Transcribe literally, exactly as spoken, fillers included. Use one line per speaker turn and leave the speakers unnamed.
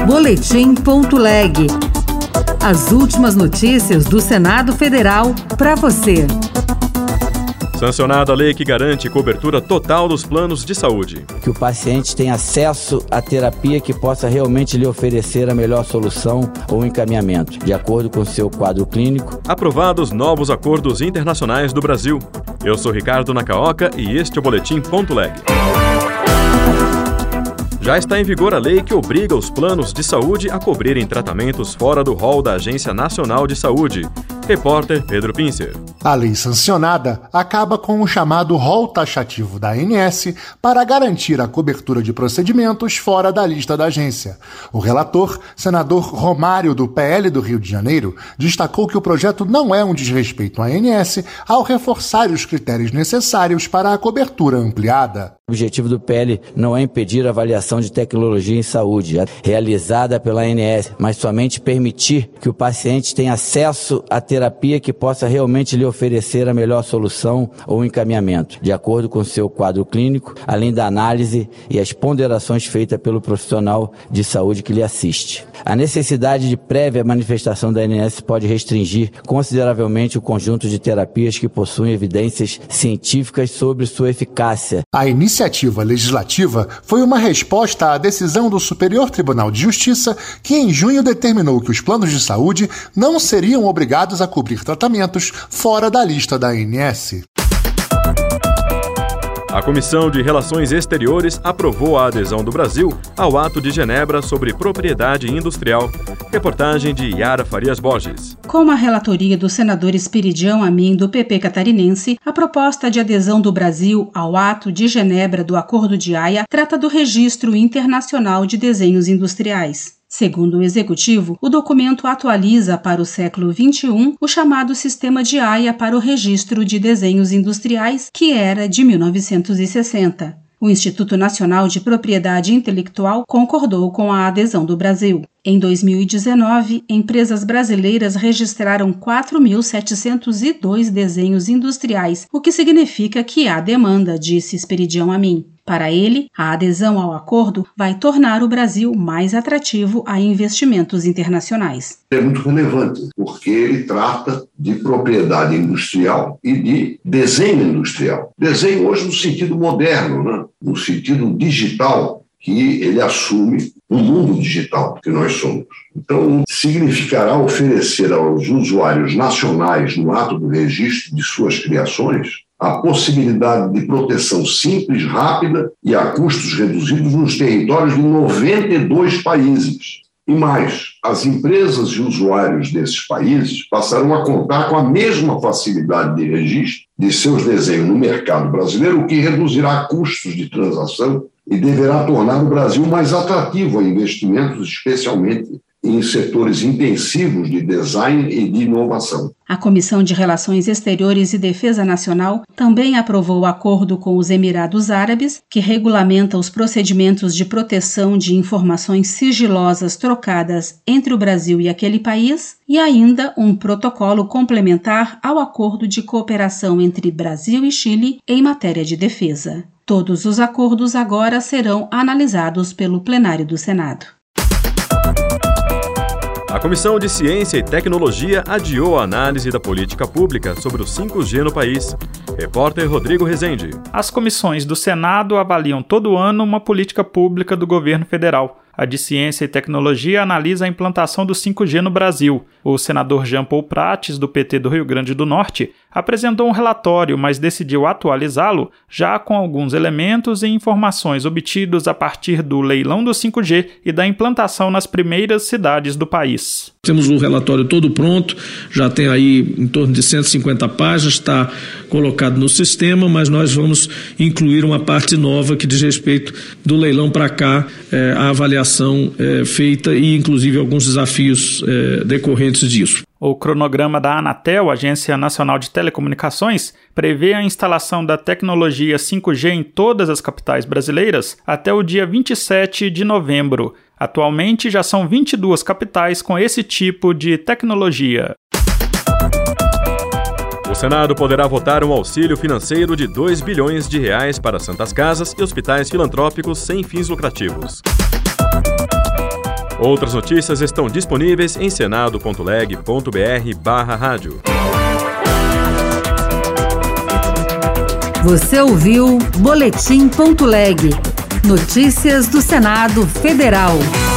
Boletim ponto leg. As últimas notícias do Senado Federal para você.
Sancionada a lei que garante cobertura total dos planos de saúde.
Que o paciente tenha acesso à terapia que possa realmente lhe oferecer a melhor solução ou encaminhamento, de acordo com seu quadro clínico.
Aprovados novos acordos internacionais do Brasil. Eu sou Ricardo Nakaoka e este é o Boletim ponto leg. Já está em vigor a lei que obriga os planos de saúde a cobrirem tratamentos fora do rol da Agência Nacional de Saúde. Repórter Pedro Pincer.
A lei sancionada acaba com o chamado rol taxativo da A N S para garantir a cobertura de procedimentos fora da lista da agência. O relator, senador Romário, do P L do Rio de Janeiro, destacou que o projeto não é um desrespeito à A N S ao reforçar os critérios necessários para a cobertura ampliada.
O objetivo do P L não é impedir a avaliação de tecnologia em saúde realizada pela A N S, mas somente permitir que o paciente tenha acesso à terapia que possa realmente lhe oferecer a melhor solução ou encaminhamento, de acordo com seu quadro clínico, além da análise e as ponderações feitas pelo profissional de saúde que lhe assiste. A necessidade de prévia manifestação da A N S pode restringir consideravelmente o conjunto de terapias que possuem evidências científicas sobre sua eficácia.
A iniciativa legislativa foi uma resposta à decisão do Superior Tribunal de Justiça, que em junho determinou que os planos de saúde não seriam obrigados a cobrir tratamentos fora da lista da A N S.
A Comissão de Relações Exteriores aprovou a adesão do Brasil ao Ato de Genebra sobre propriedade industrial. Reportagem de Yara Farias Borges.
Com a relatoria do senador Esperidião Amin, do P P catarinense, a proposta de adesão do Brasil ao Ato de Genebra do Acordo de Haia trata do Registro Internacional de Desenhos Industriais. Segundo o Executivo, o documento atualiza para o século vinte e um o chamado Sistema de Haia para o Registro de Desenhos Industriais, que era de mil novecentos e sessenta. O Instituto Nacional de Propriedade Intelectual concordou com a adesão do Brasil. Em dois mil e dezenove, empresas brasileiras registraram quatro mil setecentos e dois desenhos industriais, o que significa que há demanda, disse Esperidião Amin. Para ele, a adesão ao acordo vai tornar o Brasil mais atrativo a investimentos internacionais.
É muito relevante, porque ele trata de propriedade industrial e de desenho industrial. Desenho hoje no sentido moderno, né? No sentido digital, que ele assume o mundo digital que nós somos. Então, significará oferecer aos usuários nacionais, no ato do registro de suas criações, a possibilidade de proteção simples, rápida e a custos reduzidos nos territórios de noventa e dois países. E mais, as empresas e usuários desses países passarão a contar com a mesma facilidade de registro de seus desenhos no mercado brasileiro, o que reduzirá custos de transação e deverá tornar o Brasil mais atrativo a investimentos, especialmente em setores intensivos de design e de inovação.
A Comissão de Relações Exteriores e Defesa Nacional também aprovou o acordo com os Emirados Árabes, que regulamenta os procedimentos de proteção de informações sigilosas trocadas entre o Brasil e aquele país, e ainda um protocolo complementar ao acordo de cooperação entre Brasil e Chile em matéria de defesa. Todos os acordos agora serão analisados pelo plenário do Senado.
A Comissão de Ciência e Tecnologia adiou a análise da política pública sobre o cinco G no país. Repórter Rodrigo Rezende.
As comissões do Senado avaliam todo ano uma política pública do governo federal. A de Ciência e Tecnologia analisa a implantação do cinco G no Brasil. O senador Jean Paul Prates, do P T do Rio Grande do Norte, apresentou um relatório, mas decidiu atualizá-lo já com alguns elementos e informações obtidos a partir do leilão do cinco G e da implantação nas primeiras cidades do país.
Temos o relatório todo pronto, já tem aí em torno de cento e cinquenta páginas, está colocado no sistema, mas nós vamos incluir uma parte nova que diz respeito do leilão para cá, é, a avaliação é, feita e inclusive alguns desafios é, decorrentes disso.
O cronograma da Anatel, Agência Nacional de Telecomunicações, prevê a instalação da tecnologia cinco G em todas as capitais brasileiras até o dia vinte e sete de novembro. Atualmente, já são vinte e duas capitais com esse tipo de tecnologia.
O Senado poderá votar um auxílio financeiro de dois bilhões de reais para santas casas e hospitais filantrópicos sem fins lucrativos. Outras notícias estão disponíveis em senado ponto leg ponto br barra rádio.
Você ouviu Boletim ponto leg. Notícias do Senado Federal.